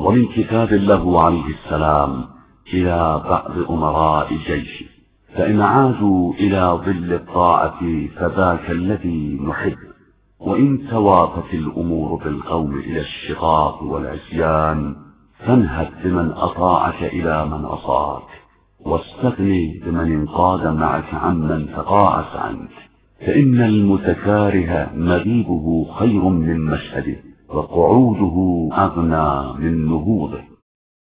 ومن كتاب له عليه السلام إلى بعض أمراء جيشه: فإن عادوا إلى ظل الطاعة فذاك الذي نحب، وإن توافت الأمور بالقوم إلى الشقاق والعصيان فانهد بمن أطاعك إلى من أصاك، واستغني بمن انقاد معك عمن تقاعس عنك، فإن المتكاره نبيبه خير من مشهده، وقعوده أغنى من نهوضه.